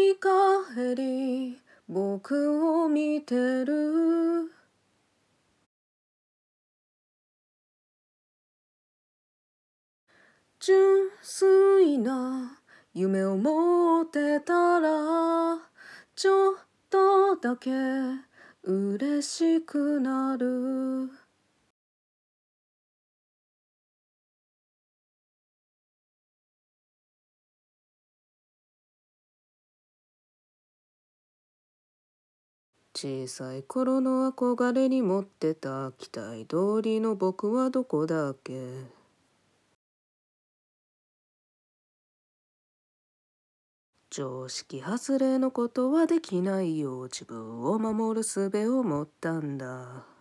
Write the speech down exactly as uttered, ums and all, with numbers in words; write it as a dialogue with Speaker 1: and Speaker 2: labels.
Speaker 1: り返り僕を見てる。純粋な夢を持ってたらちょっとだけ嬉しくなる。小さい頃の憧れに持ってた期待通りの僕はどこだっけ。常識外れのことはできないよ。自分を守る術を持ったんだ。